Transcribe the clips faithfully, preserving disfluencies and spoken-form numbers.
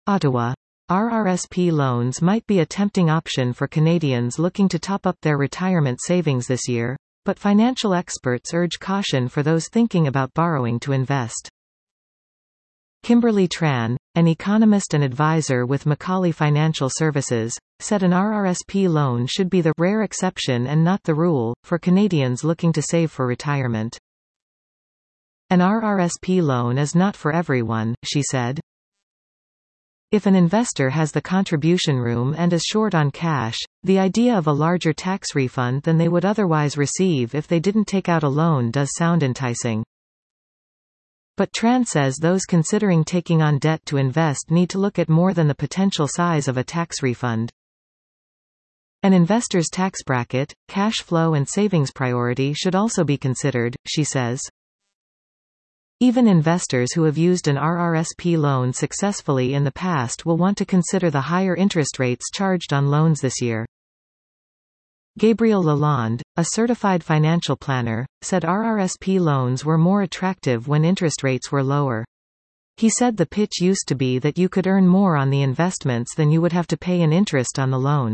Ottawa. R R S P loans might be a tempting option for Canadians looking to top up their retirement savings this year, but financial experts urge caution for those thinking about borrowing to invest. Kimberly Tran, an economist and advisor with Macaulay Financial Services, said an R R S P loan should be the rare exception and not the rule, for Canadians looking to save for retirement. An R R S P loan is not for everyone, she said. If an investor has the contribution room and is short on cash, the idea of a larger tax refund than they would otherwise receive if they didn't take out a loan does sound enticing. But Tran says those considering taking on debt to invest need to look at more than the potential size of a tax refund. An investor's tax bracket, cash flow and savings priority should also be considered, she says. Even investors who have used an R R S P loan successfully in the past will want to consider the higher interest rates charged on loans this year. Gabriel Lalonde, a certified financial planner, said R R S P loans were more attractive when interest rates were lower. He said the pitch used to be that you could earn more on the investments than you would have to pay in interest on the loan.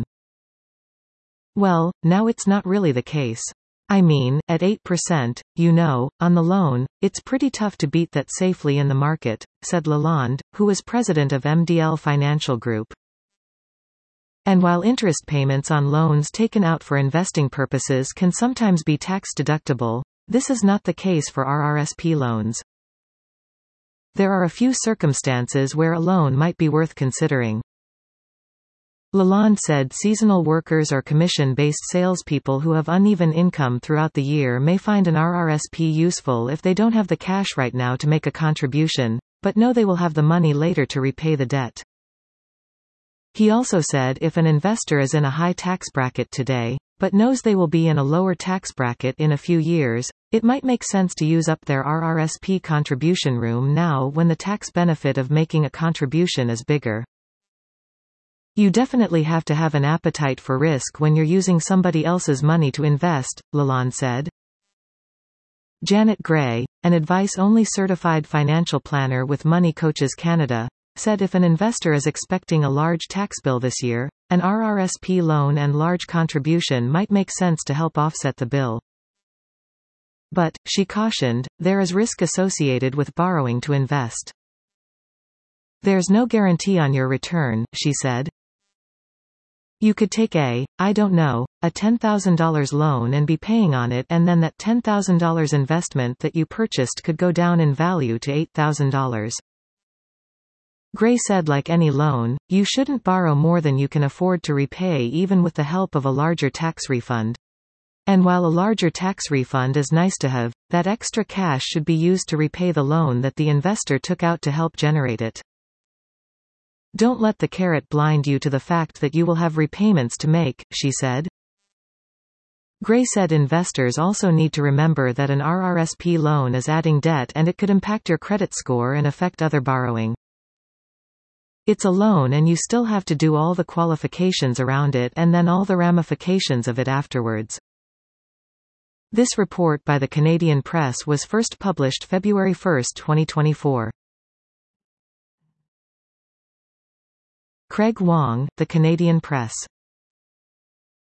Well, now it's not really the case. I mean, at eight percent, you know, on the loan, it's pretty tough to beat that safely in the market, said Lalonde, who was president of M D L Financial Group. And while interest payments on loans taken out for investing purposes can sometimes be tax-deductible, this is not the case for R R S P loans. There are a few circumstances where a loan might be worth considering. Lalonde said seasonal workers or commission-based salespeople who have uneven income throughout the year may find an R R S P useful if they don't have the cash right now to make a contribution, but know they will have the money later to repay the debt. He also said if an investor is in a high tax bracket today, but knows they will be in a lower tax bracket in a few years, it might make sense to use up their R R S P contribution room now when the tax benefit of making a contribution is bigger. You definitely have to have an appetite for risk when you're using somebody else's money to invest, Lalonde said. Janet Gray, an advice-only certified financial planner with Money Coaches Canada, said if an investor is expecting a large tax bill this year, an R R S P loan and large contribution might make sense to help offset the bill. But, she cautioned, there is risk associated with borrowing to invest. There's no guarantee on your return, she said. You could take a, I don't know, a ten thousand dollar loan and be paying on it, and then that ten thousand dollar investment that you purchased could go down in value to eight thousand dollars. Gray said like any loan, you shouldn't borrow more than you can afford to repay even with the help of a larger tax refund. And while a larger tax refund is nice to have, that extra cash should be used to repay the loan that the investor took out to help generate it. Don't let the carrot blind you to the fact that you will have repayments to make, she said. Gray said investors also need to remember that an R R S P loan is adding debt and it could impact your credit score and affect other borrowing. It's a loan and you still have to do all the qualifications around it and then all the ramifications of it afterwards. This report by the Canadian Press was first published February first, twenty twenty-four. Craig Wong, The Canadian Press.